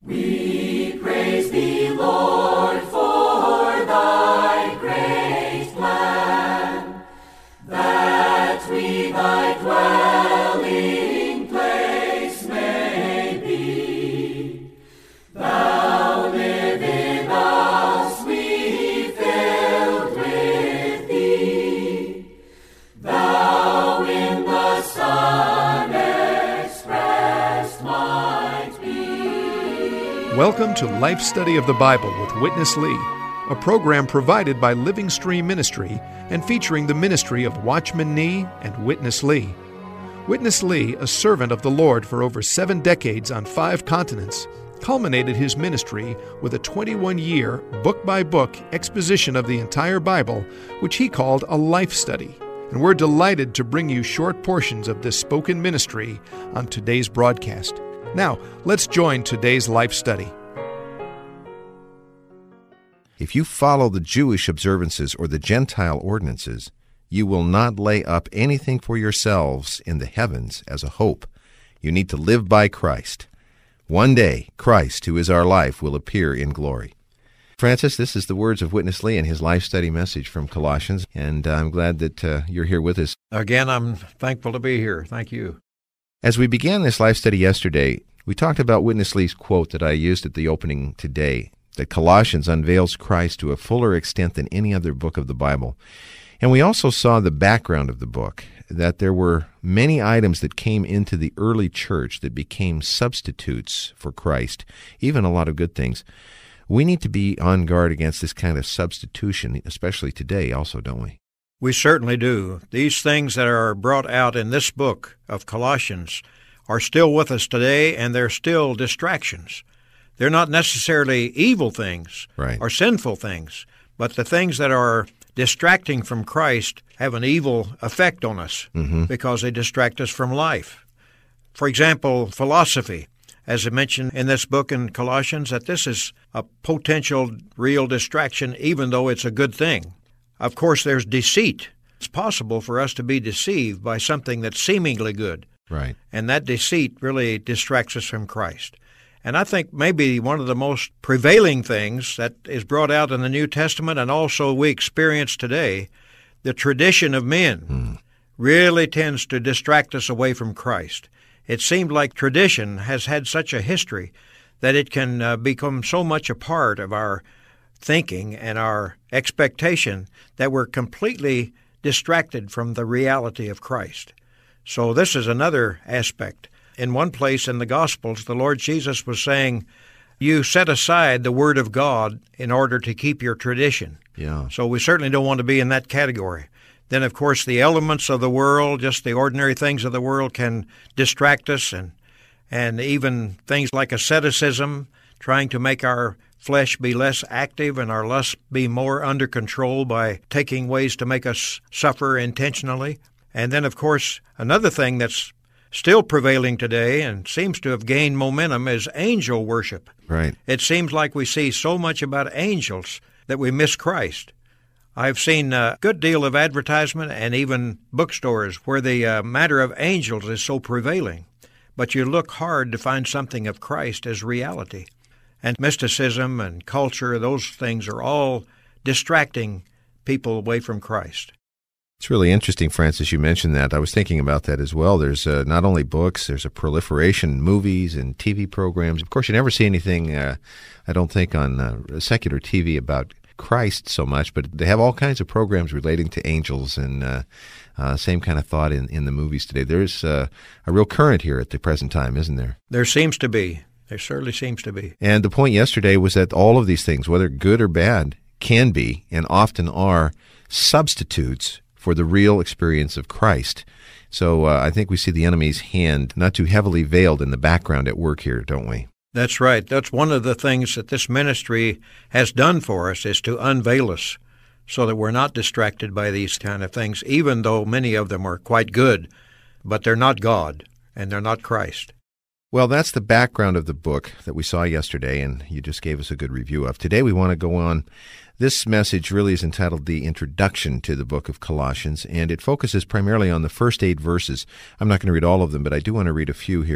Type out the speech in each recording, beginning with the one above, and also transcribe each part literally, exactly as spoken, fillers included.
We praise thee, Lord, for thy great plan, that we thy dwelling place may be. Thou live in us, we filled with thee. Thou in the Son expressed might be. Welcome to Life Study of the Bible with Witness Lee, a program provided by Living Stream Ministry and featuring the ministry of Watchman Nee and Witness Lee. Witness Lee, a servant of the Lord for over seven decades on five continents, culminated his ministry with a twenty-one-year, book-by-book exposition of the entire Bible, which he called a life study. And we're delighted to bring you short portions of this spoken ministry on today's broadcast. Now, let's join today's life study. If you follow the Jewish observances or the Gentile ordinances, you will not lay up anything for yourselves in the heavens as a hope. You need to live by Christ. One day, Christ, who is our life, will appear in glory. Francis, this is the words of Witness Lee and his life study message from Colossians, and I'm glad that uh, you're here with us. Again, I'm thankful to be here. Thank you. As we began this life study yesterday, we talked about Witness Lee's quote that I used at the opening today, that Colossians unveils Christ to a fuller extent than any other book of the Bible. And we also saw the background of the book, that there were many items that came into the early church that became substitutes for Christ, even a lot of good things. We need to be on guard against this kind of substitution, especially today also, don't we? We certainly do. These things that are brought out in this book of Colossians are still with us today, and they're still distractions. They're not necessarily evil things right. or sinful things, but the things that are distracting from Christ have an evil effect on us mm-hmm. because they distract us from life. For example, philosophy. As I mentioned in this book in Colossians, that this is a potential real distraction, even though it's a good thing. Of course, there's deceit. It's possible for us to be deceived by something that's seemingly good. Right. And that deceit really distracts us from Christ. And I think maybe one of the most prevailing things that is brought out in the New Testament and also we experience today, the tradition of men, mm. really tends to distract us away from Christ. It seemed like tradition has had such a history that it can uh, become so much a part of our thinking and our expectation that we're completely distracted from the reality of Christ. So this is another aspect. In one place in the Gospels, the Lord Jesus was saying, you set aside the Word of God in order to keep your tradition. Yeah. So we certainly don't want to be in that category. Then, of course, the elements of the world, just the ordinary things of the world, can distract us, and and even things like asceticism, trying to make our flesh be less active and our lust be more under control by taking ways to make us suffer intentionally. And then, of course, another thing that's still prevailing today and seems to have gained momentum is angel worship. Right. It seems like we see so much about angels that we miss Christ. I've seen a good deal of advertisement and even bookstores where the uh, matter of angels is so prevailing. But you look hard to find something of Christ as reality. And mysticism and culture, those things are all distracting people away from Christ. It's really interesting, Francis, you mentioned that. I was thinking about that as well. There's uh, not only books, there's a proliferation in movies and T V programs. Of course, you never see anything, uh, I don't think, on uh, secular T V about Christ so much, but they have all kinds of programs relating to angels, and uh, uh, same kind of thought in, in the movies today. There's uh, a real current here at the present time, isn't there? There seems to be. There certainly seems to be. And the point yesterday was that all of these things, whether good or bad, can be and often are substitutes for the real experience of Christ. So uh, I think we see the enemy's hand not too heavily veiled in the background at work here, don't we? That's right. That's one of the things that this ministry has done for us, is to unveil us so that we're not distracted by these kind of things, even though many of them are quite good, but they're not God and they're not Christ. Well, that's the background of the book that we saw yesterday, and you just gave us a good review of. Today we want to go on. This message really is entitled The Introduction to the Book of Colossians, and it focuses primarily on the first eight verses. I'm not going to read all of them, but I do want to read a few here.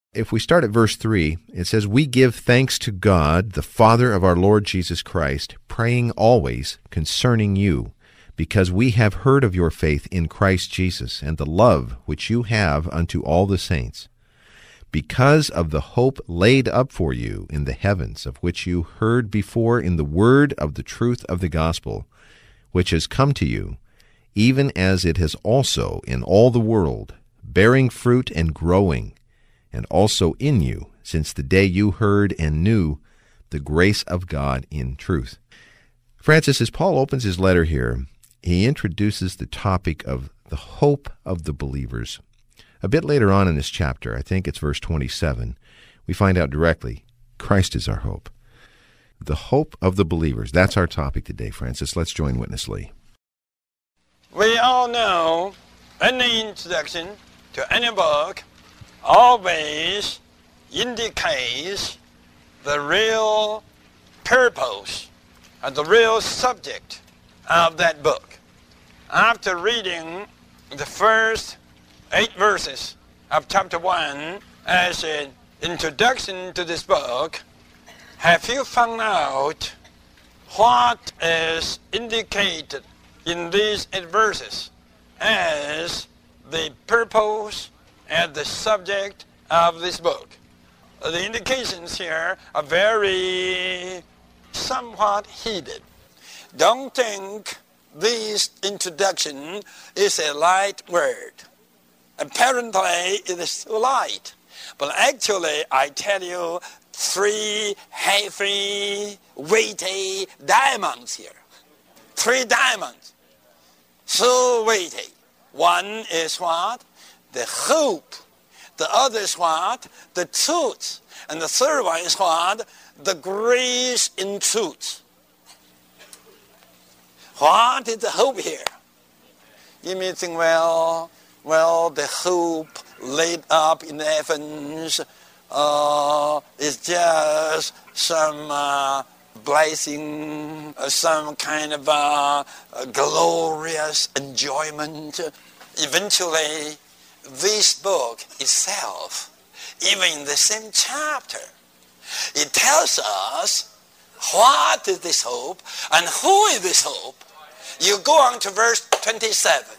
If we start at verse three, it says, "We give thanks to God, the Father of our Lord Jesus Christ, praying always concerning you, because we have heard of your faith in Christ Jesus, and the love which you have unto all the saints, because of the hope laid up for you in the heavens, of which you heard before in the word of the truth of the gospel, which has come to you, even as it has also in all the world, bearing fruit and growing, and also in you, since the day you heard and knew the grace of God in truth." Francis, as Paul opens his letter here, he introduces the topic of the hope of the believers. A bit later on in this chapter, I think it's verse twenty-seven, we find out directly, Christ is our hope. The hope of the believers. That's our topic today, Francis. Let's join Witness Lee. We all know any introduction to any book always indicates the real purpose and the real subject of that book. After reading the first eight verses of chapter one as an introduction to this book, have you found out what is indicated in these eight verses as the purpose and the subject of this book? The indications here are very somewhat hidden. Don't think this introduction is a light word. Apparently it is light, but actually I tell you three heavy, weighty diamonds here. Three diamonds, so weighty. One is what? The hope. The other is what? The truth. And the third one is what? The grace in truth. What is the hope here? You may think, well, well, the hope laid up in the heavens uh, is just some uh, blessing, uh, some kind of uh, glorious enjoyment. Eventually, this book itself, even in the same chapter, it tells us what is this hope and who is this hope. You go on to verse twenty-seven.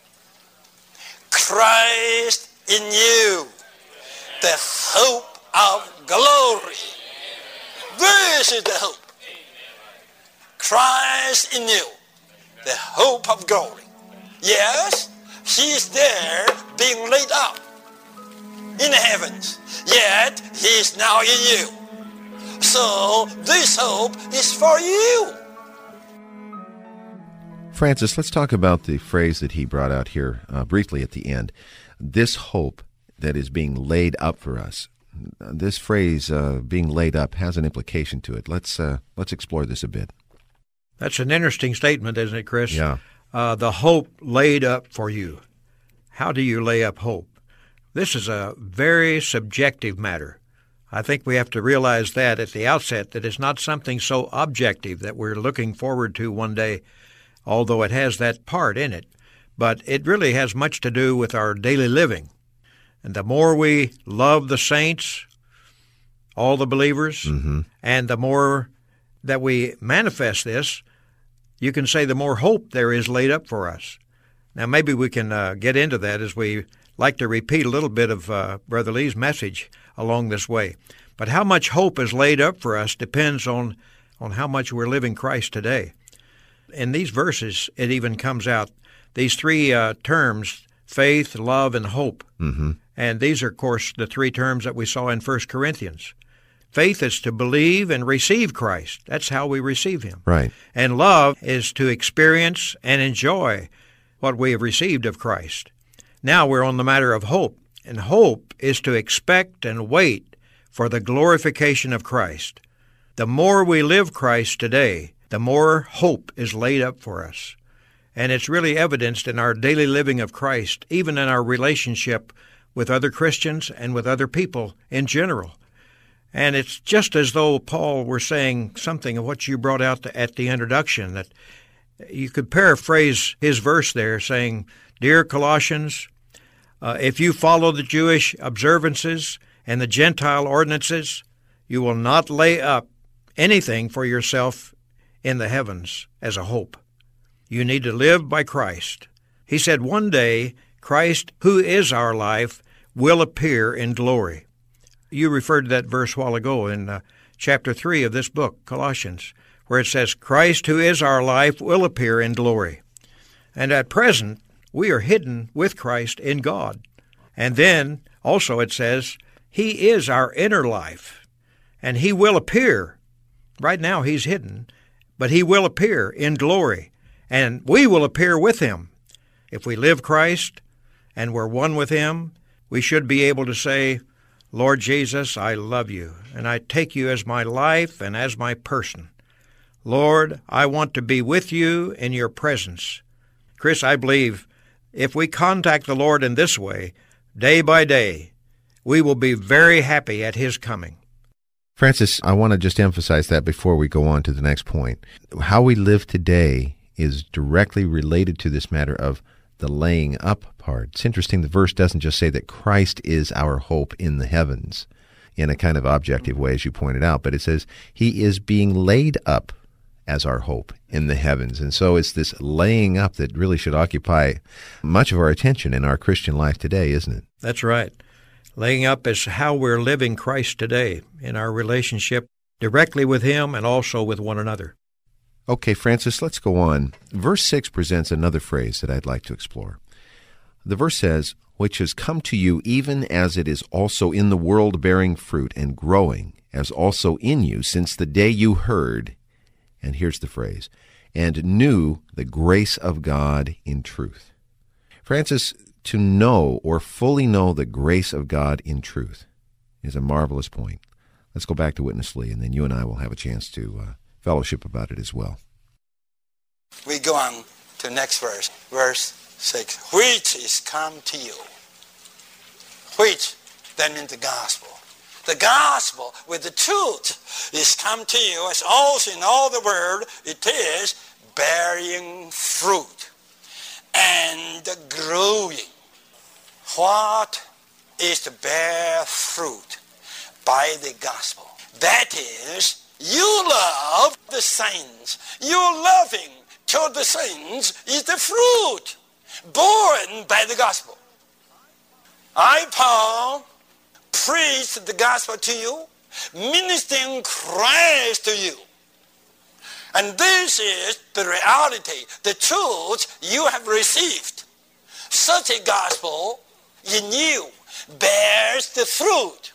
Christ in you, the hope of glory. This is the hope. Christ in you, the hope of glory. Yes, he is there being laid up in the heavens, yet he is now in you. So this hope is for you. Francis, let's talk about the phrase that he brought out here uh, briefly at the end. This hope that is being laid up for us. This phrase, uh, being laid up, has an implication to it. Let's uh, let's explore this a bit. That's an interesting statement, isn't it, Chris? Yeah. Uh, the hope laid up for you. How do you lay up hope? This is a very subjective matter. I think we have to realize that at the outset, that it's not something so objective that we're looking forward to one day, although it has that part in it. But it really has much to do with our daily living. And the more we love the saints, all the believers, mm-hmm. and the more that we manifest this, you can say the more hope there is laid up for us. Now, maybe we can uh, get into that as we like to repeat a little bit of uh, Brother Lee's message along this way. But how much hope is laid up for us depends on, on how much we're living Christ today. In these verses, it even comes out, these three uh, terms, faith, love, and hope. Mm-hmm. And these are, of course, the three terms that we saw in First Corinthians. Faith is to believe and receive Christ. That's how we receive him. Right. And love is to experience and enjoy what we have received of Christ. Now we're on the matter of hope. And hope is to expect and wait for the glorification of Christ. The more we live Christ today, the more hope is laid up for us. And it's really evidenced in our daily living of Christ, even in our relationship with other Christians and with other people in general. And it's just as though Paul were saying something of what you brought out at the introduction, that you could paraphrase his verse there saying, Dear Colossians, uh, if you follow the Jewish observances and the Gentile ordinances, you will not lay up anything for yourself in the heavens as a hope. You need to live by Christ. He said one day, Christ, who is our life, will appear in glory. You referred to that verse a while ago in uh, chapter three of this book, Colossians, where it says, Christ, who is our life, will appear in glory. And at present, we are hidden with Christ in God. And then also it says, He is our inner life, and He will appear. Right now He's hidden, but He will appear in glory, and we will appear with Him. If we live Christ and we're one with Him, we should be able to say, Lord Jesus, I love you, and I take you as my life and as my person. Lord, I want to be with you in your presence. Chris, I believe if we contact the Lord in this way, day by day, we will be very happy at His coming. Francis, I want to just emphasize that before we go on to the next point. How we live today is directly related to this matter of the laying up part. It's interesting, the verse doesn't just say that Christ is our hope in the heavens in a kind of objective way, as you pointed out, but it says He is being laid up as our hope in the heavens. And so it's this laying up that really should occupy much of our attention in our Christian life today, isn't it? That's right. Laying up is how we're living Christ today in our relationship directly with Him and also with one another. Okay, Francis, let's go on. Verse six presents another phrase that I'd like to explore. The verse says, which has come to you even as it is also in the world bearing fruit and growing, as also in you since the day you heard, and here's the phrase, and knew the grace of God in truth. Francis, to know or fully know the grace of God in truth is a marvelous point. Let's go back to Witness Lee, and then you and I will have a chance to uh, fellowship about it as well. We go on to the next verse, verse six. Which is come to you. Which, that means the gospel. The gospel with the truth is come to you, as also in all the world it is bearing fruit and growing. What is to bear fruit? By the gospel. That is, you love the saints. Your loving toward the saints is the fruit born by the gospel. I, Paul, preach the gospel to you, ministering Christ to you. And this is the reality, the truth you have received. Such a gospel in you bears the fruit.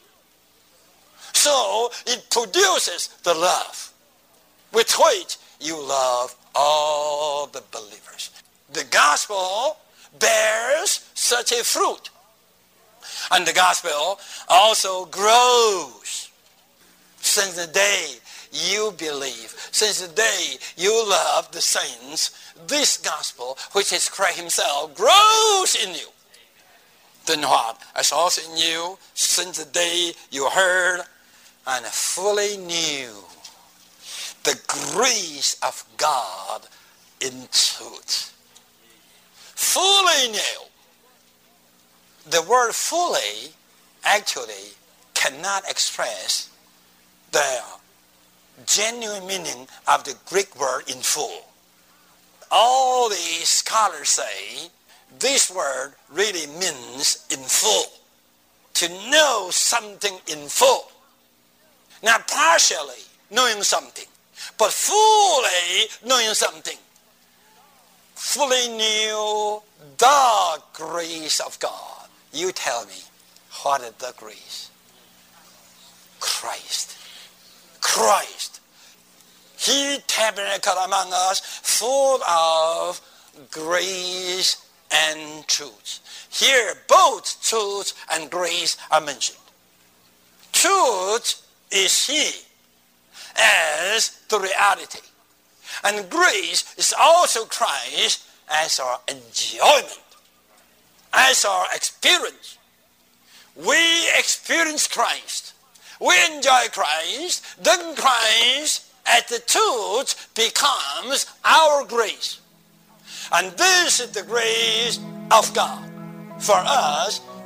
So it produces the love with which you love all the believers. The gospel bears such a fruit. And the gospel also grows. Since the day you believe, since the day you love the saints, this gospel, which is Christ Himself, grows in you. Then what? As also in you, since the day you heard and fully knew the grace of God in truth. Fully knew. The word fully actually cannot express the genuine meaning of the Greek word in full. All the scholars say this word really means in full. To know something in full. Not partially knowing something, but fully knowing something. Fully knew the grace of God. You tell me, what is the grace? Christ. Christ. He tabernacled among us full of grace and truth. Here, both truth and grace are mentioned. Truth is He as the reality. And grace is also Christ as our enjoyment, as our experience. We experience Christ. We enjoy Christ. Then Christ as the truth becomes our grace. And this is the grace of God for us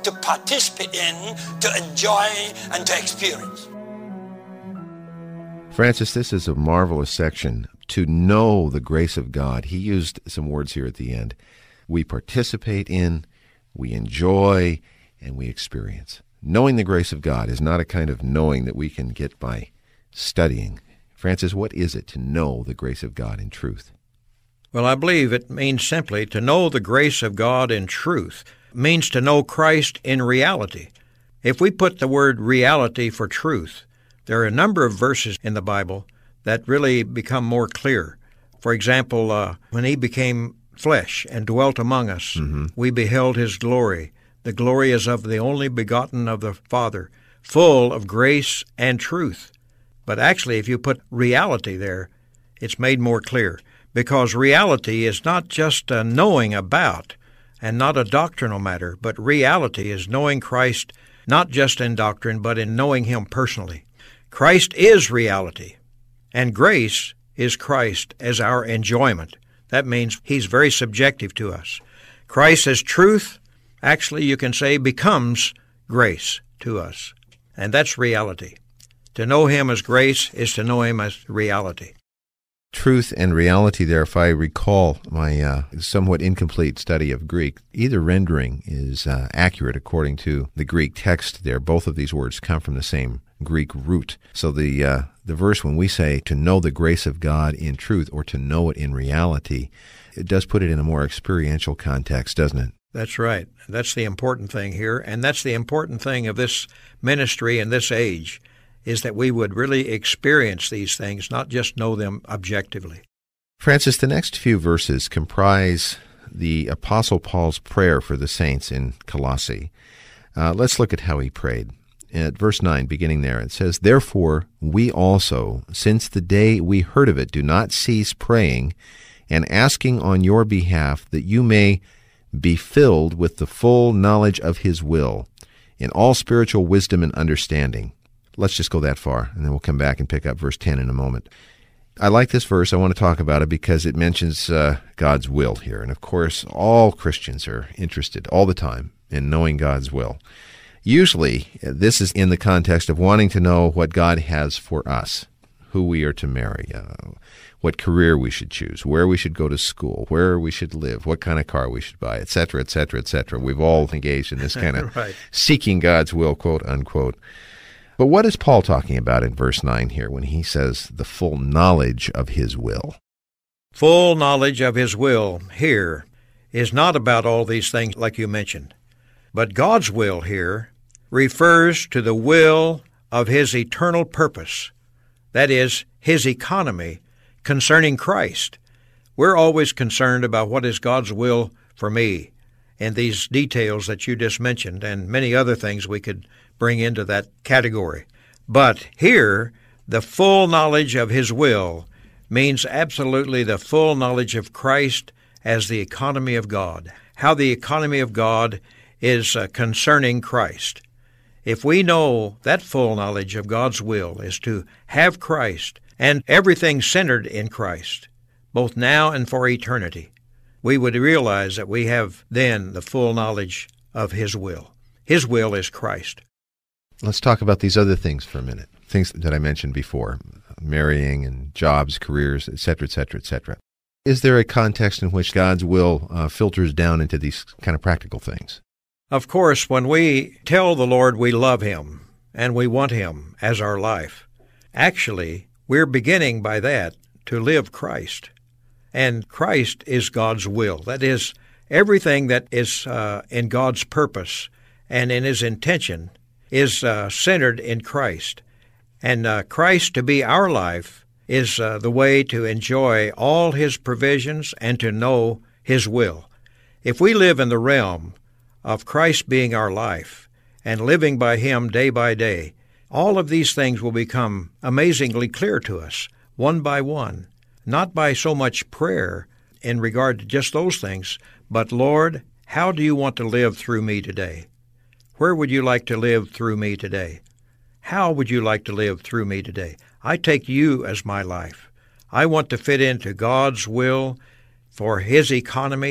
to participate in, to enjoy, and to experience. Francis, this is a marvelous section. To know the grace of God. He used some words here at the end. We participate in, we enjoy, and we experience. Knowing the grace of God is not a kind of knowing that we can get by studying. Francis, what is it to know the grace of God in truth? Well, I believe it means simply to know the grace of God in truth. It means to know Christ in reality. If we put the word reality for truth, there are a number of verses in the Bible that really become more clear. For example, uh, when he became flesh and dwelt among us, mm-hmm. we beheld his glory. The glory is of the only begotten of the Father, full of grace and truth. But actually, if you put reality there, it's made more clear, because reality is not just a knowing about and not a doctrinal matter, but reality is knowing Christ not just in doctrine, but in knowing him personally. Christ is reality, and grace is Christ as our enjoyment. That means he's very subjective to us. Christ as truth, actually you can say, becomes grace to us, and that's reality. To know him as grace is to know him as reality. Truth and reality there, if I recall my uh, somewhat incomplete study of Greek, either rendering is uh, accurate according to the Greek text there. Both of these words come from the same Greek root. So the uh, the verse, when we say to know the grace of God in truth or to know it in reality, it does put it in a more experiential context, doesn't it? That's right. That's the important thing here, and that's the important thing of this ministry in this age, is that we would really experience these things, not just know them objectively. Francis, the next few verses comprise the Apostle Paul's prayer for the saints in Colossae. Uh, let's look at how he prayed. At verse nine, beginning there, it says, "Therefore we also, since the day we heard of it, do not cease praying and asking on your behalf that you may be filled with the full knowledge of his will, in all spiritual wisdom and understanding." Let's just go that far, and then we'll come back and pick up verse ten in a moment. I like this verse. I want to talk about it because it mentions uh, God's will here. And of course, all Christians are interested all the time in knowing God's will. Usually, this is in the context of wanting to know what God has for us, who we are to marry, uh, what career we should choose, where we should go to school, where we should live, what kind of car we should buy, et cetera, et cetera, et cetera. We've all engaged in this kind of right. seeking God's will, quote unquote. But what is Paul talking about in verse nine here when he says the full knowledge of his will? Full knowledge of his will here is not about all these things like you mentioned. But God's will here refers to the will of his eternal purpose, that is, his economy concerning Christ. We're always concerned about what is God's will for me and these details that you just mentioned and many other things we could bring into that category. But here, the full knowledge of his will means absolutely the full knowledge of Christ as the economy of God, how the economy of God is uh, concerning Christ. If we know that full knowledge of God's will is to have Christ and everything centered in Christ, both now and for eternity, we would realize that we have then the full knowledge of his will. His will is Christ. Let's talk about these other things for a minute, things that I mentioned before, marrying and jobs, careers, et cetera, et cetera, et cetera. Is there a context in which God's will uh, filters down into these kind of practical things? Of course, when we tell the Lord we love him and we want him as our life, actually, we're beginning by that to live Christ. And Christ is God's will. That is, everything that is uh, in God's purpose and in his intention is uh, centered in Christ. And uh, Christ to be our life is uh, the way to enjoy all his provisions and to know his will. If we live in the realm of Christ being our life and living by him day by day, all of these things will become amazingly clear to us, one by one, not by so much prayer in regard to just those things, but, Lord, how do you want to live through me today? Where would you like to live through me today? How would you like to live through me today? I take you as my life. I want to fit into God's will for his economy,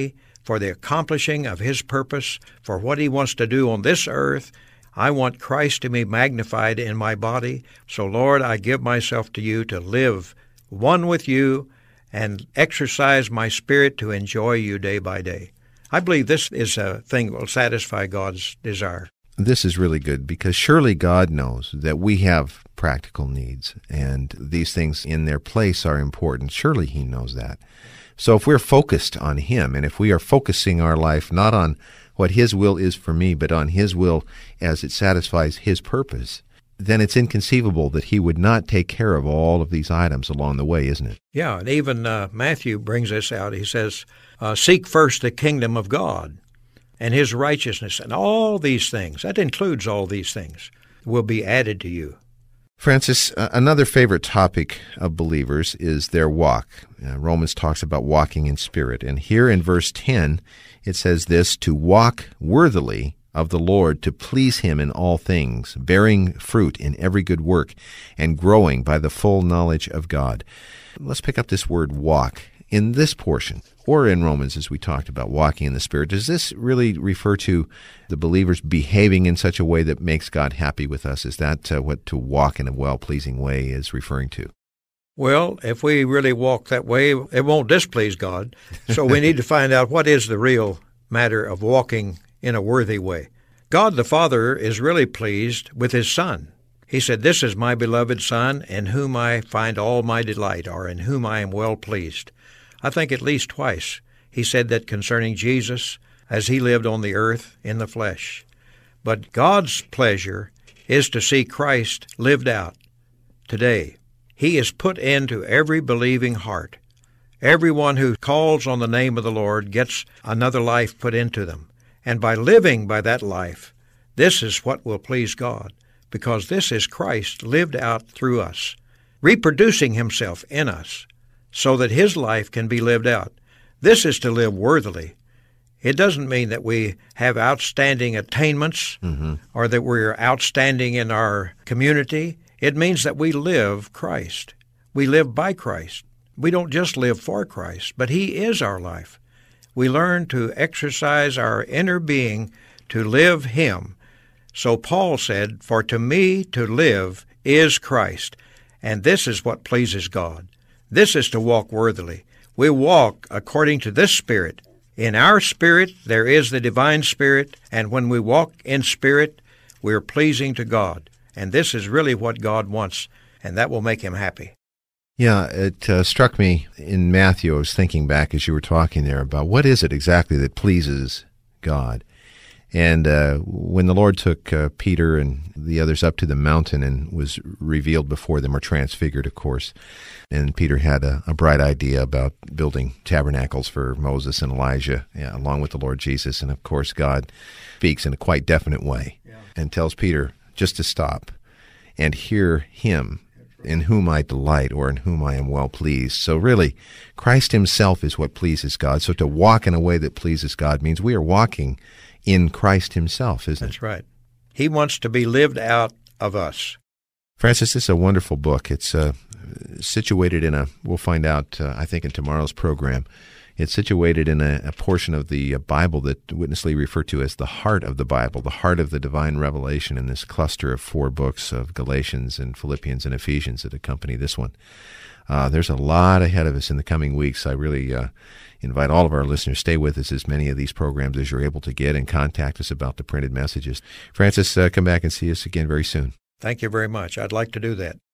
for the accomplishing of His purpose, for what He wants to do on this earth. I want Christ to be magnified in my body. So, Lord, I give myself to You to live one with You and exercise my spirit to enjoy You day by day. I believe this is a thing that will satisfy God's desire. This is really good, because surely God knows that we have practical needs, and these things in their place are important. Surely He knows that. So if we're focused on Him, and if we are focusing our life not on what His will is for me, but on His will as it satisfies His purpose, then it's inconceivable that He would not take care of all of these items along the way, isn't it? Yeah, and even uh, Matthew brings this out. He says, uh, seek first the kingdom of God and His righteousness, and all these things, that includes all these things, will be added to you. Francis, uh, another favorite topic of believers is their walk. Uh, Romans talks about walking in spirit. And here in verse ten, it says this, to walk worthily of the Lord, to please Him in all things, bearing fruit in every good work, and growing by the full knowledge of God. Let's pick up this word walk in this portion, or in Romans as we talked about walking in the Spirit. Does this really refer to the believers behaving in such a way that makes God happy with us? Is that uh, what to walk in a well-pleasing way is referring to? Well, if we really walk that way, it won't displease God. So we need to find out what is the real matter of walking in a worthy way. God the Father is really pleased with His Son. He said, this is my beloved Son, in whom I find all my delight, or in whom I am well pleased. I think at least twice He said that concerning Jesus as He lived on the earth in the flesh. But God's pleasure is to see Christ lived out today. He is put into every believing heart. Everyone who calls on the name of the Lord gets another life put into them. And by living by that life, this is what will please God, because this is Christ lived out through us, reproducing Himself in us, so that His life can be lived out. This is to live worthily. It doesn't mean that we have outstanding attainments mm-hmm. or that we're outstanding in our community. It means that we live Christ. We live by Christ. We don't just live for Christ, but He is our life. We learn to exercise our inner being to live Him. So Paul said, for to me to live is Christ, and this is what pleases God. This is to walk worthily. We walk according to this Spirit. In our spirit, there is the divine Spirit, and when we walk in spirit, we are pleasing to God. And this is really what God wants, and that will make Him happy. Yeah, it uh, struck me in Matthew. I was thinking back as you were talking there about what is it exactly that pleases God. And uh, when the Lord took uh, Peter and the others up to the mountain and was revealed before them, or transfigured, of course, and Peter had a, a bright idea about building tabernacles for Moses and Elijah, yeah, along with the Lord Jesus. And, of course, God speaks in a quite definite way yeah. and tells Peter just to stop and hear Him, in whom I delight, or in whom I am well pleased. So really, Christ Himself is what pleases God. So to walk in a way that pleases God means we are walking in Christ Himself, isn't it? That's right. He wants to be lived out of us. Francis, this is a wonderful book. It's uh, situated in a, we'll find out, uh, I think, in tomorrow's program. It's situated in a, a portion of the Bible that Witness Lee referred to as the heart of the Bible, the heart of the divine revelation in this cluster of four books of Galatians and Philippians and Ephesians that accompany this one. Uh, there's a lot ahead of us in the coming weeks. I really uh, invite all of our listeners, stay with us as many of these programs as you're able to get, and contact us about the printed messages. Francis, uh, come back and see us again very soon. Thank you very much. I'd like to do that.